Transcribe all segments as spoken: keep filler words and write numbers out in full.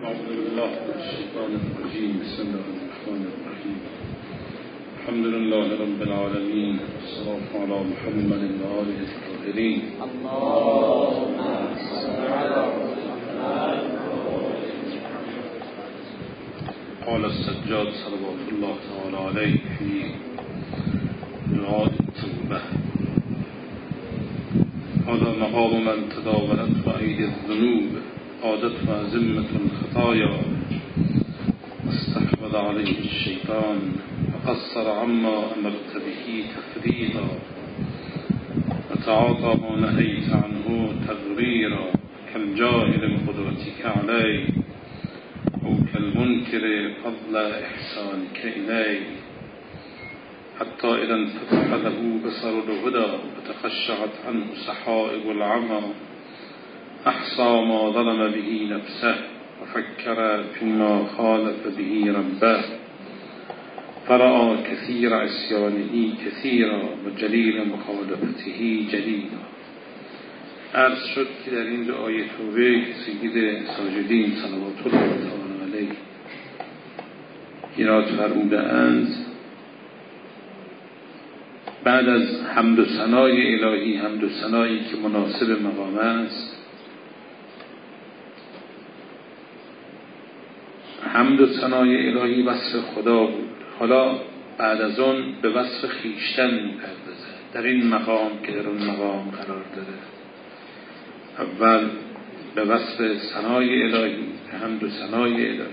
أعوذ بالله من الشيطان الرجيم. بسم الله الرحمن الرحيم. الحمد لله رب العالمين، والصلاة على محمد وآله الطاهرين. اللهم صل على محمد. قال السجاد صلوات الله تعالى عليه في دعاء التوبة: هذا مقام من تداولت أيدي الذنوب، عادت وأزمة الخطايا، واستحوذ عليه الشيطان فقصر عما أمرت به تفريطا، وتعاطى ما نهيت عنه تغريرا، كالجاهل بقدرتك عليه أو كالمنكر فضل إحسانك إليه، حتى إذا انفتح له بصر الهدى وتخشعت عنه سحائب العمى، أحصى ما ظلم به نفسه وفكر فيما خالف به ربه، فرأى كثير عصيانه كثيرا وجلیل مخالفته جلیلا. عرض شد که در این دعای توبه سید ساجدین صلوات الله تعالی علیه ایراد فرموده اند بعد از حمد و ثنای الهی، حمد و ثنایی که مناسب مقام است، حمد و ثنای الهی وصف خدا بود. حالا بعد از اون به وصف خیشتن می‌پردازه در این مقام که در اون مقام قرار داره. اول به وصف ثنای الهی، به حمد و ثنای الهی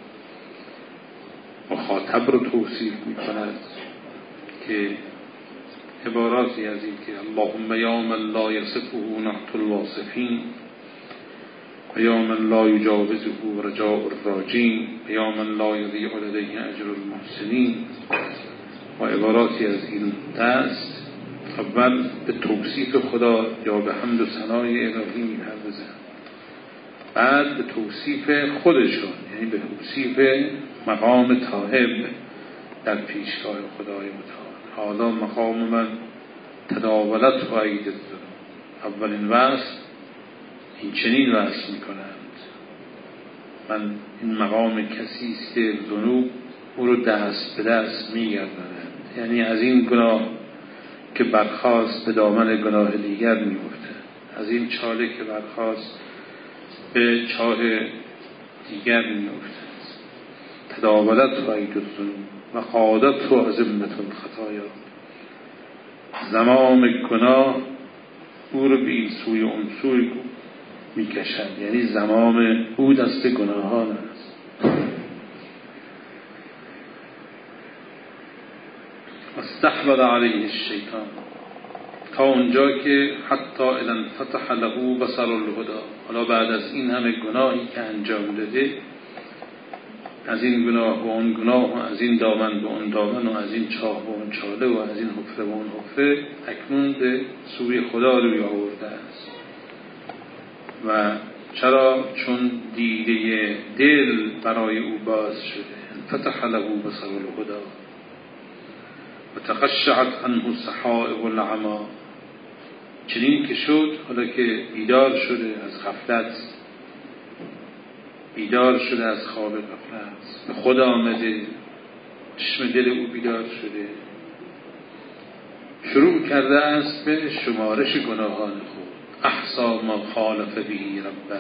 مخاطب رو توصیف می‌کند که عباراتی از این که اللهم یا من لا یصفه نعت الواصفین، و یا من لا یجاوزه رجاء الراجین، و یا من لا یضیع لدیه اجر المحسنین و عباراتی از این دست. اول به توصیف خدا یا به حمد و ثنای الهی می‌پردازند، بعد به توصیف خودشون، یعنی به توصیف مقام تائب در پیشگاه خدای متعال. حالا مقام من تداولت و عید الذنوب. اولین وصف این چنین وصف می کنند: من این مقام کسی است که ذنوب او رو دست به دست می گردند، یعنی از این گناه که برخاست به دامن گناه دیگر می افته، از این چاله که برخاست به چاه دیگر می افته. تداولت و عید الذنوب و قادت و ازمت الخطایا. زمام گناه او رو به این سوی اون سوی می کشند، یعنی زمام او دست گناهان است. استحوذ علیه الشیطان، تا اونجا که حتی اذا انفتح له بصر الهدى. حالا بعد از این همه گناهی که انجام داده، از این گناه به اون گناه و از این دامن به اون دامن و از این چاه به اون چاله و از این حفره به اون حفره، اکنون به سوی خدا روی آورده است. و چرا؟ چون دیده دل برای او باز شده. انفتح له بصر الهدى و تخشعت عنه سحائب العمى. چنین که شد، حالا که بیدار شده از غفلت، بیدار شده از خواب غفلت، به خود آمده، چشم دل او بیدار شده، شروع کرده است به شمارش گناهان خود. احصا ما خالف به ربه،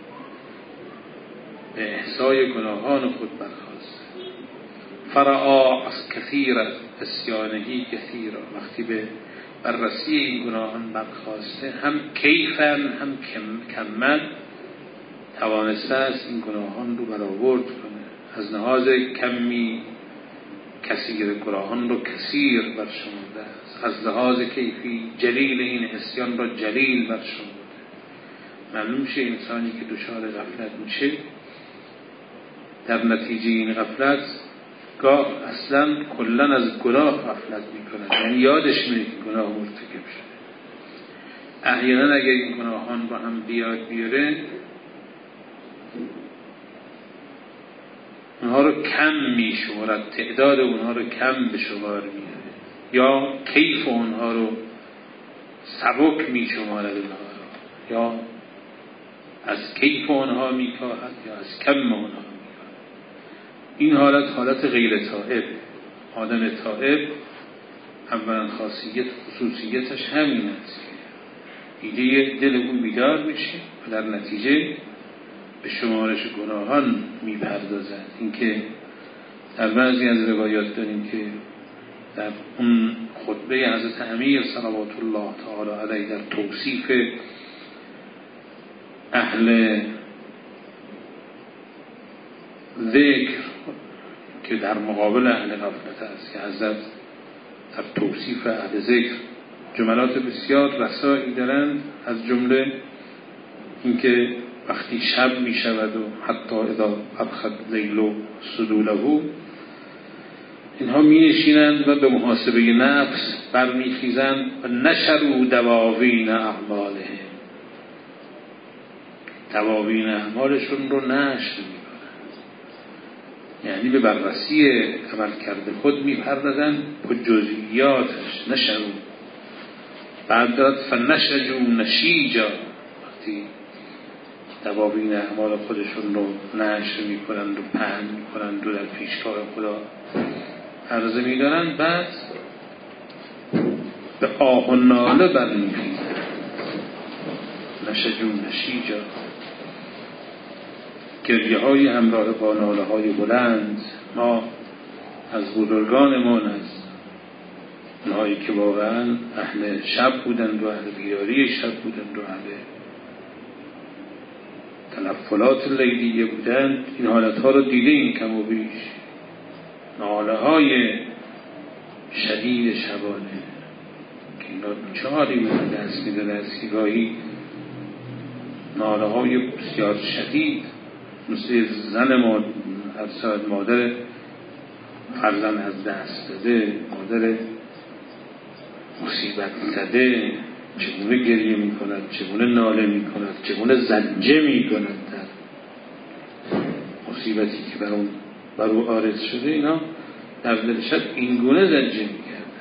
به احصای گناهان خود برخاسته. فرعا از کثیر اسیانهی کثیرا، وقتی به بررسی این گناهان برخاسته، هم کیفن هم کمن توانسته است این گناهان رو برآورد کنه. از لحاظ کمی کثیر گناهان رو کثیر برشمرده است، از لحاظ کیفی جلیل این عصیان را جلیل برشمرده. معلوم شه انسانی که دچار غفلت میشه، در نتیجه این غفلت گاه اصلا کلا از گناه غفلت میکنه، یعنی یادش میره که گناه مرتکب شده. احیانا اگر این گناهان با هم بیاد بیاره، اونها رو کم میشمارد، تعداد اونها رو کم به شمار میاره، یا کیف اونها رو سبک میشمارد اونها رو، یا از کیف آنها میکاهد یا از کم آنها میکاهد. این حالت حالت غیر تائب. آدم تائب اولا خاصیت خصوصیتش همین است که ایده دل او بیدار میشه و در نتیجه به شمارش گناهان میپردازد. اینکه در بعضی از روایات داریم که در اون خطبه حضرت امیر صلوات الله تعالی علیه در توصیف اهل ذکر که در مقابل اهل غفلت است که حضرت در توصیف اهل ذکر جملات بسیار رسایی دارند، از جمله اینکه وقتی شب می شود و حتی اذا ابخد لیل و سدوله، اینها می نشینند و به محاسبه نفس برمی خیزند و نشروا دواوین اعمالهم، دواوین اعمالشون رو نشر می کنند، یعنی به بررسی عمل کرده خود می پردازند به جزئیاتش. نشروا بعد داد فنشجوا نشیجا، وقتی دواوین اعمال خودشون رو نشر می کنند و پهن می کنند و در پیشگاه خدا عرضه می دارند، بعد به آه و ناله برمی خیزند. نشجوا نشیجا، گریه های همراه با ناله های بلند. ما از بزرگانمان، از اونهایی که واقعا اهل شب بودند و اهل بیداری شب بودند و اهل تنفلات لیلیه بودند، این حالتها رو دیده این کم و بیش. ناله های شدید شبانه که اینا چه حالی بودن دست میدن از گاهی ناله های بسیار شدید، مثل زن ما افساد مادر فرزند از دست داده، مادر مصیبت زده، چگونه گریه می کند، چگونه ناله می کند، چگونه زجه می کند در مصیبتی که بر اون بر او عارض شده. اینا در دلش این گونه زجه می کرد.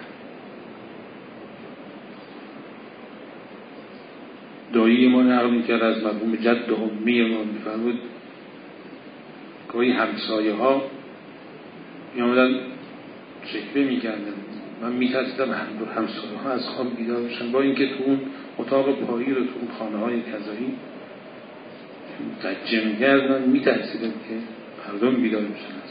دایی ما نقل می کرد از مرحوم جد و امی ما، می فرمود گاهی همسایه ها می آمدن شکوه می کردن، من میترسیدم همسایه ها از خواب بیدار بشن، با اینکه تو اون اتاق پایی رو تو اون خانه های کذایی زجه میکردن، میترسیدم که مردم بیدار بشن از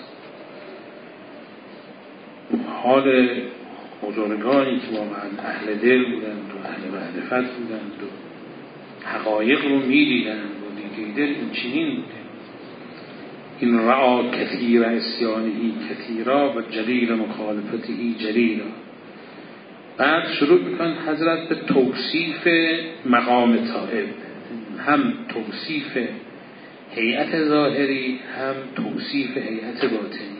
خواب. حال بزرگانی که واقعا اهل دل بودند و اهل معرفت بودند و حقایق رو میدیدند و دیده دل این چنین بوده. این رعا کثیر اسیانهی کثیرا و جلیل مخالفته جلیلا. بعد شروع میکن حضرت به توصیف مقام تائب، هم توصیف هیئت ظاهری هم توصیف هیئت باطنی،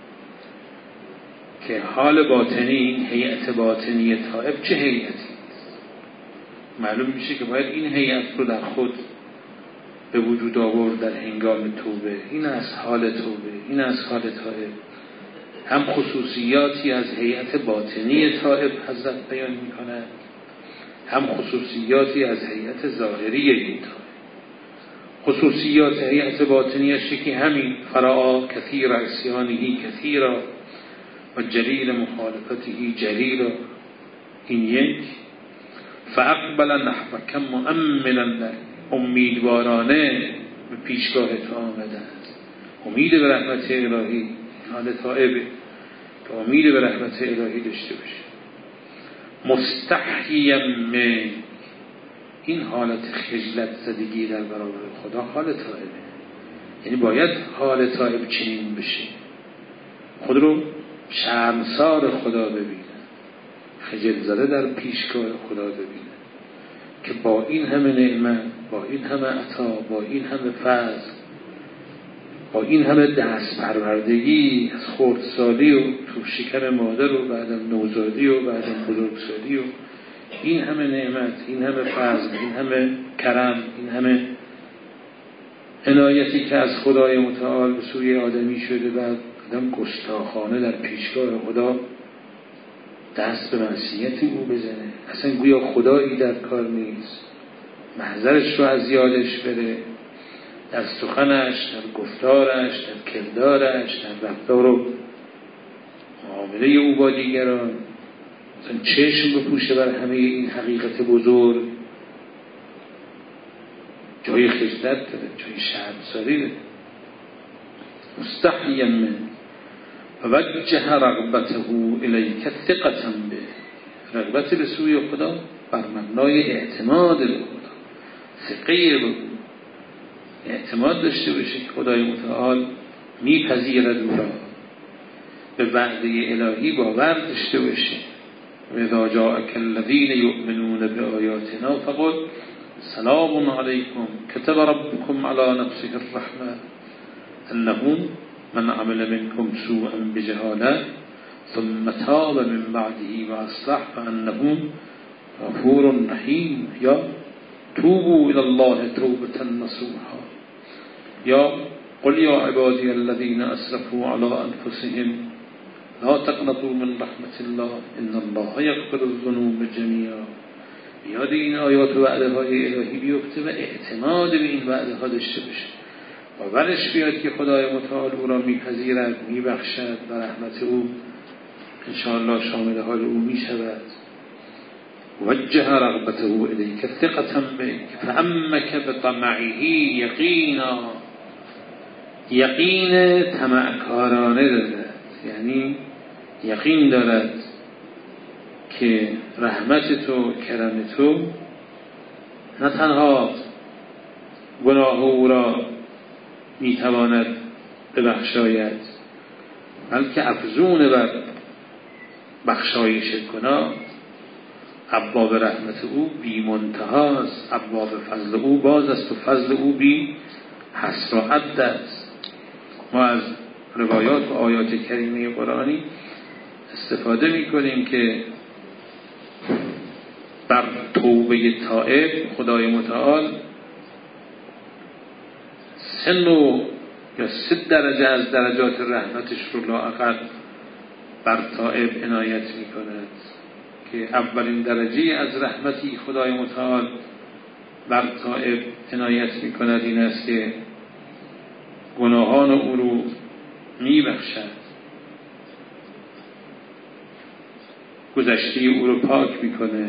که حال باطنی، این هیئت باطنی تائب چه هیئتی است. معلوم میشه که باید این هیئت رو در خود به وجود آورد در هنگام توبه. این از حال توبه، این از حال تائب. هم خصوصیاتی از هیئت باطنی تائب حضرت بیان می‌کند، هم خصوصیاتی از هیئت ظاهری این تائب. خصوصیات هیئت باطنیش که همین فرعا کثیر عصیانهی کثیرا و جلیل مخالفته جلیلا، این یک. فاقبل نحوک مؤملا، امیدوارانه به پیشگاه تو آمده است، امید به رحمت الهی. حال تائبه که امید به رحمت الهی داشته باشه. مستحیم من، این حالت خجلت زدگی در برابر خدا حال تائبه. یعنی باید حال تائب چنین بشه، خود رو شرمسار خدا ببینه، خجل زده در پیشگاه خدا ببینه که با این همه نعمت، با این همه عطا، با این همه فضل، با این همه دست پروردگی از خردسالی و تو شکم مادر و بعدم نوزادی و بعدم بزرگسالی و این همه نعمت، این همه فضل، این همه کرم، این همه عنایتی که از خدای متعال به سوی آدمی شده، بعد آدم گستاخانه در پیشگاه خدا دست به معصیت او بزنه، اصلا گویا خدایی در کار نیست، محضرش رو از یادش بره، در سخنش، در گفتارش، در کردارش، در رفتار و معامله او با دیگران مثلا چشم بپوشه بر همه این حقیقت بزرگ، جای خجلت داره، جای شرمساری داره. مستحیا من ووجه رغبته الیک ثقة به، رغبت به سوی خدا بر مبنای اعتماد به خدا، ثقه به او، اعتماد داشته باشه که خدای متعال میپذیرد او را، به وعده الهی باور داشته باشه. و اذا جاءک الذین یؤمنون بآیاتنا فقل سلام علیکم کتب ربکم علی نفسه الرحمة انه من عمل منکم سوءا بجهالة ثم تاب من بعده واصلح فانه غفور رحیم، یا توبوا الى الله توبة نصوحا، یا قل یا عبادی الذین اسرفوا علی انفسهم لا تقنطوا من رحمة الله ان الله یغفر الذنوب جمیعا. یاد این آیات و وعده های الهی بیفته و اعتماد به این وعده ها داشته باشه، باورش بیاد که خدای متعال او را میپذیرد، میبخشد و رحمت او انشاءالله شامل حال او میشود. وجه رغبته الیک ثقة بک فعمک بطمعه یقینا، یقین طمعکارانه دارد، یعنی یقین دارد که رحمت تو، کرم تو نه تنها گناه او را میتواند ببخشاید بلکه افزون بر بخشایش گناه، ابواب رحمت او بی منتهاست، ابواب فضل او باز است و فضل او بی حصر و عد است. ما از روایات و آیات کریمه قرآنی استفاده میکنیم که بر توبه تائب خدای متعال سه نوع یا سه درجه از درجات رحمتش رو لااقل بر تائب عنایت میکند، که اولین درجه از رحمتی خدای متعال بر تائب عنایت میکند این است که گناهان او رو میبخشد، گذشته او رو پاک میکنه،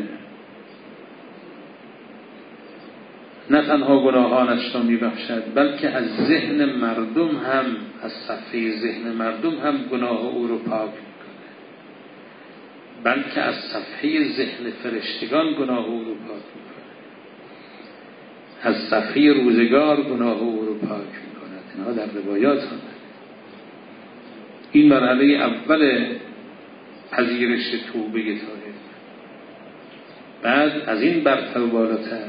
نه تنها گناهانش را میبخشد بلکه از ذهن مردم هم، از صفحه ذهن مردم هم گناه او رو پاک میکنه، بلکه از صفحه ذهن فرشتگان گناه او رو پاک میکنه، از صفحه روزگار گناه او رو پاک میکنه. اینها در روایات هم این مرحله اول پذیرش توبه تائب. بعد از این برتر و بالاتر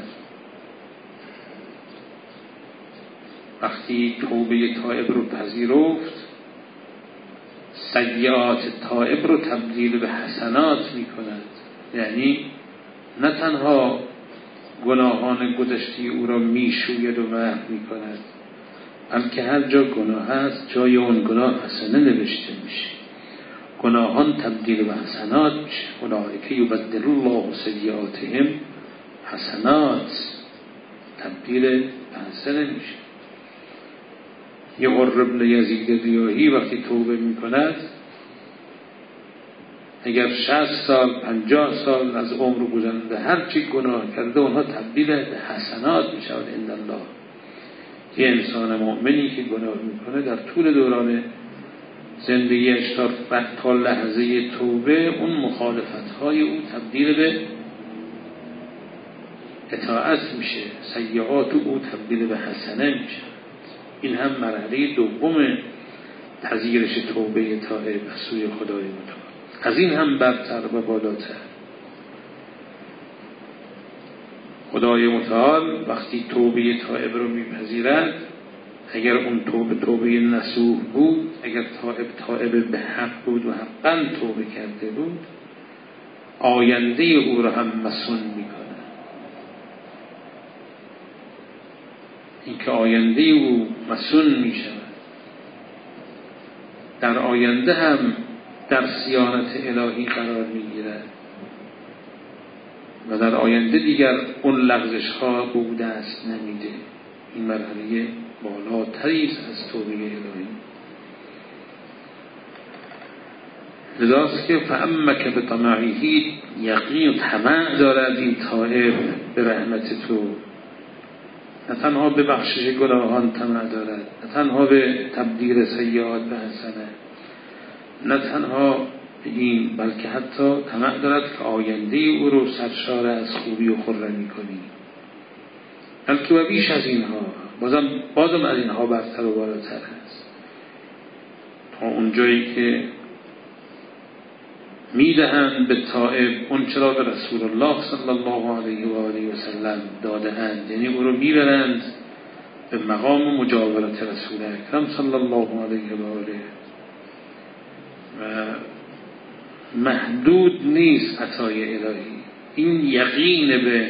وقتی توبه تائب رو پذیرفت، سیئات تائب رو تبدیل به حسنات می کند، یعنی نه تنها گناهان گذشته او را می شوید و محو می کند بلکه هر جا گناه هست جای اون گناه حسنه نوشته میشه، گناهان تبدیل به حسنات میشه. اولئک یبدل الله سیئاتهم حسنات، تبدیل به حسنه میشه. یه عمر ابن یزید ریاحی وقتی توبه میکند اگر شصت سال پنجاه سال از عمر گذرانده هر چی گناه کرده اونها تبدیل به حسنات میشود عند الله. یه انسان مؤمنی که گناه میکنه در طول دوران زندگیش تا تا لحظه توبه اون مخالفت‌های او تبدیل به اطاعت میشه، سیئات او تبدیل به حسنه میشه. این هم مرحله دوم پذیرش توبه تائب سوی خدای متعال. از این هم برتر و بالاتر خدای متعال وقتی توبه تائب رو میپذیرد، اگر اون توبه توبه نصوح بود، اگر تائب تائب به حق بود و حقا توبه کرده بود، آینده او را هم مسون میکنه. این که آینده او مسون میشود، در آینده هم در صیانت الهی قرار میگیرد و در آینده دیگر اون لغزش ها به او دست نمیده. این مرحله بالاتری است از توبه الهی. لذاست که فعمک به طمعیه، یقین و طمع دارد این طائف به رحمت تو، نه تنها به بخشش گناهان طمع دارد، نه تنها به تبدیل سیئات به حسنه، نه تنها این بلکه حتی طمع دارد که آینده او رو سرشار از خوبی و خرمی کنی، بلکه و بیش از اینها، بازم بازم از اینها برتر و بالاتر است، تا اونجایی که میدهند به طائف اون چرا به رسول الله صلی الله علیه و آله و سلم داده‌اند، یعنی او رو میبرند به مقام مجاورت رسول اکرم صلی الله علیه و آله، و محدود نیست عطای الهی. این یقین به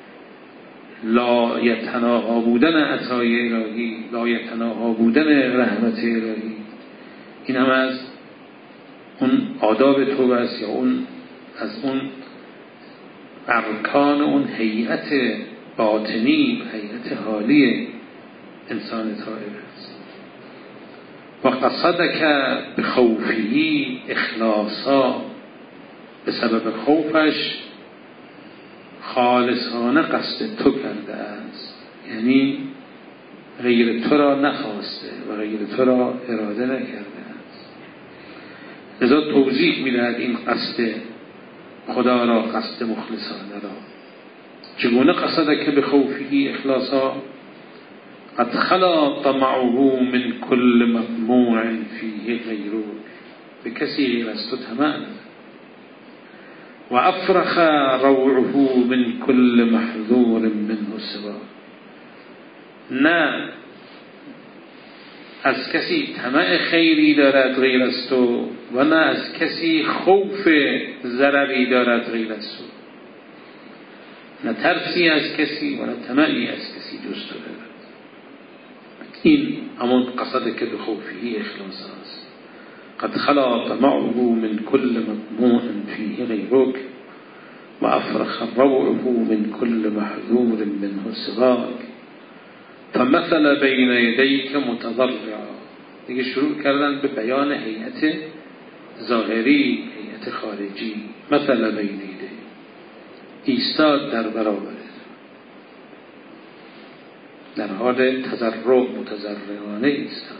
لا یتناها بودن عطای الهی، لا یتناها بودن رحمت الهی، این هم از اون آداب توبه است، یا اون از اون ارکان اون هیئت باطنی، هیئت حالی انسان طائب است. و قصدک بخوفی اخلاصا، به سبب خوفش خالصانه قصد تو کرده است، یعنی غیر تو را نخواسته و غیر تو را اراده نکرده است. لذا توضیح می‌دهد این قصد خدا را، قصد مخلصانه را. چگونه قصدک بخوفی اخلاصا؟ قد خلا طمعه من کل مطموع فیه غیره، به کسی غیر از تو طمع، و افرخ روعه من کل محذور منه سوا، نه از کسی طمع خیری دارد غیر از تو، و نه از کسی خوف ضرری دارد غیر از تو، نه ترسی از کسی و نه طمعی از کسی جز تو دارد. این همون قصد که به خوفی اخلاص است. قد خلا طمعه من کل مطموع فیه غیرک و افرخ روعه من کل محذور منه سواک، فمثل بین یدیک متضرعا. دیگه شروع کردن به بیان هیئت ظاهری، هیئت خارجی. مثل بین یدیک، ایستاد در برابر، در حال تضرع، متضرعانه ایستاد.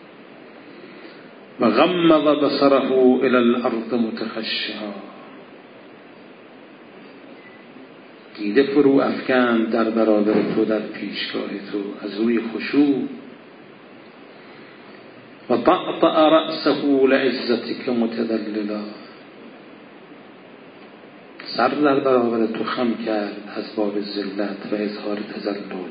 و غمض بصره الى الارض متخشعا، دیده فرو افکند در برابر تو، در پیشگاه تو، از روی خشوع. و طأطأ رأسه لعزتك متذللا، سر در برابر تو خم کرد از باب ذلت و اظهار تذلل.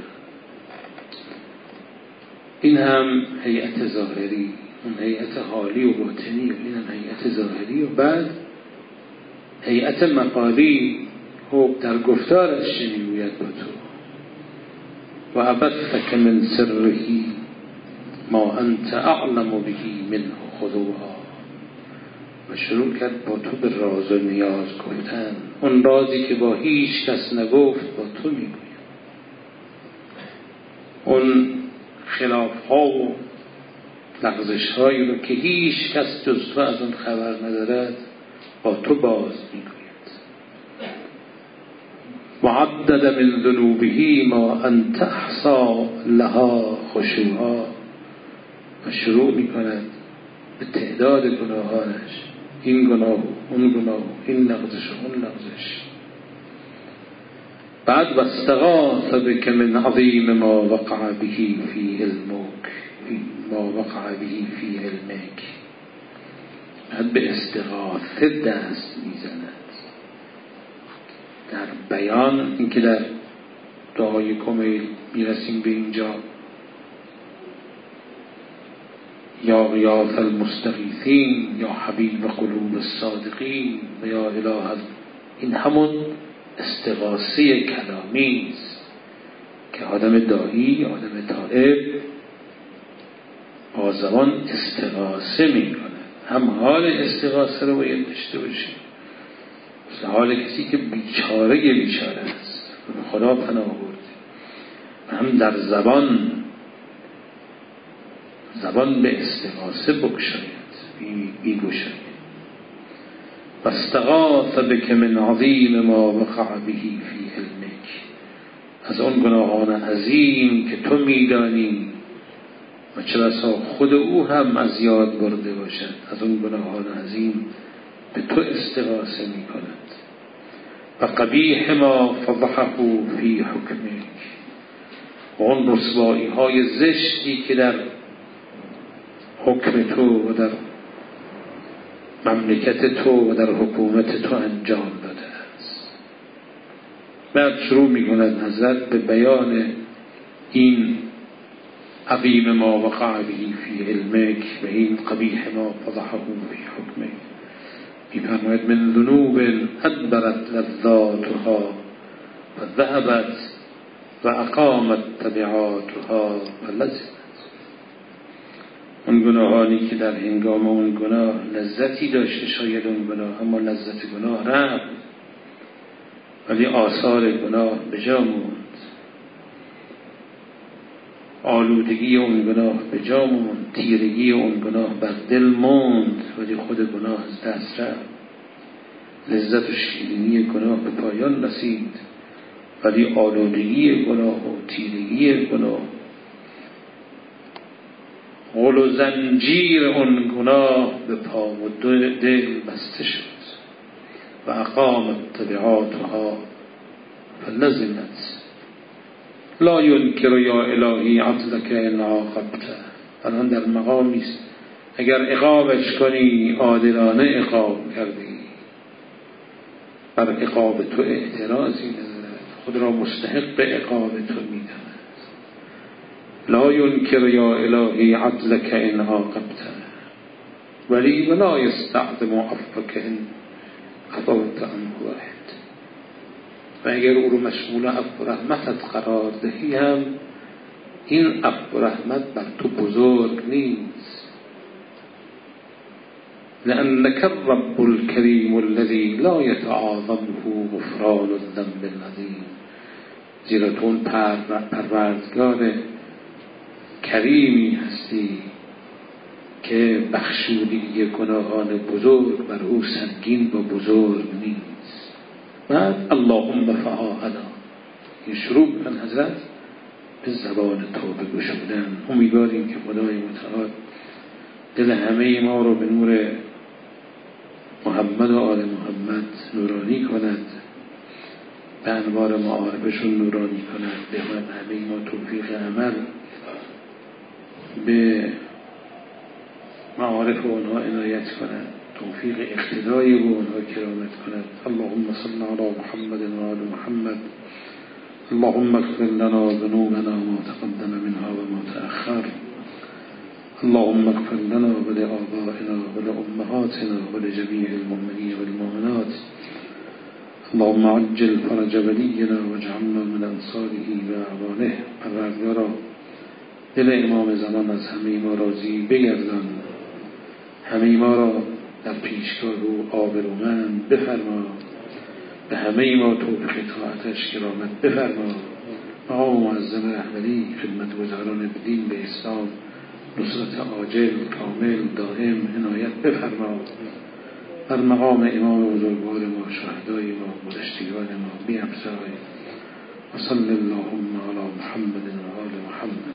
این هم هیئت ظاهری، اون هیئت حالی و باطنی، این هم هیئت ظاهری. و بعد هیئت مقالی، خب در گفتارش چه میگوید با تو؟ و عبدتک من سرهی ما انت اعلم بهی منه خضوعا، و شروع کرد با تو به راز و نیاز گفتن، اون رازی که با هیچ کس نگفت با تو میگوید، اون خلاف ها و لغزش هایی رو که هیچ کس جز تو از اون خبر ندارد با تو باز میگوید. و عدد من ذنوبه ما انت احصا لها خشوعا، و شروع میکند به تعداد گناهانش، این گناه اون گناه، این لغزش اون لغزش. بعد واستغاث بك من عظیم ما وقع به فی علمک، ما وقع به فی علمک، بعد به استغاثه دست میزند در بیان. اینکه در دعای کمیل میرسیم به اینجا، یا غیاث المستغیثین، یا حبیب قلوب الصادقین، و یا اله، این همون استغاثه کلامی است که آدم داعی، آدم طائب با زبان استغاثه میکنه. هم حال استغاثه رو باید داشته باشیم، مثل حال کسی که بیچاره بیچاره است و به خدا پناه برده، و هم در زبان زبان به استغاثه بگشاید بی گشاید. و استغاث بک من عظیم ما وقع به فی علمک، از آن گناهان عظیم که تو میدانی و چه بسا خود او هم از یاد برده باشد، از آن گناهان عظیم به تو استغاثه می کند. و قبیح ما فضحه فی حکمک، و آن رسوایی های زشتی که در حکم تو و در مملکت تو و در حکومت تو انجام داده است. بعد شروع می کند حضرت به بیان این عظیم ما وقع به فی علمک و این قبیح ما فضحه فی حکمک. می فرماید من ذنوب ادبرت لذاتها و ذهبت و اقامت تبعاتها و لزمت. اون گناهانی که در هنگام اون گناه لذتی داشته شاید اون گناه، اما لذت گناه رفت ولی آثار گناه به جا موند، آلودگی اون گناه به جا موند، تیرگی اون گناه بر دل موند ولی خود گناه از دست رفت. لذت و شیرینی گناه به پایان رسید ولی آلودگی گناه و تیرگی گناه، غل و زنجیر اون گناه به پا و دل بسته شد. و اقامت تبعاتها فلزمت لا ینکر یا الهی عدلک ان عاقبت. الان در مقامی است اگر عقابش کنی عادلانه عقاب کردی، بر عقاب تو اعتراضی ندارد، خود را مستحق عقاب تو می‌داند. لا ینکر یا الهی عدلک ان عاقبت ولی ولا یستعظم عفوک ان عفوت عنه واحد. و اگر او رو مشمول عفو و رحمتت قرار دهی هم این عفو و رحمت بر تو بزرگ نیست. لأنك الرب الكريم الذي لا يتعاظمه غفران الذنب العظیم. زیرا تو اون پروردگار کریمی هستی که بخشودگی گناهان بزرگ بر او سنگین و بزرگ نیست. بعد اللهم فعاهنا، این شروع کن حضرت به زبان توبه گشودن. امیدواریم که خدای متعال دل همه ما رو به نور محمد و آل محمد نورانی کند، به انوار معارفشون نورانی کند، به همه ما توفیق عمل به معارف اونها عنایت کند، توفیق اقتدای به اونها کرامت کند. اللهم صل علی محمد و آل محمد. اللهم اغفر لنا ذنوبنا ما تقدم منها و ما تأخر. اللهم اغفر لنا ولآبائنا ولأمهاتنا ولجميع المؤمنين والمؤمنات. اللهم عجل فرج ولينا واجعلنا من انصاره و اعوانه. پروردگارا دل امام زمان از همه ما راضی بگردان، همه ما را در پیشگاه او آبرومند بفرما، به همه ما توفیق طاعتش کرامت بفرما. مقام معظم رهبری خدمتگزاران دین به اسلام نصرت عاجل کامل دائم عنایت بفرما. بر مقام امام بزرگوار ما، شهدای ما، گذشتگان ما بیفزای. و صلی اللهم علی محمد و آل محمد.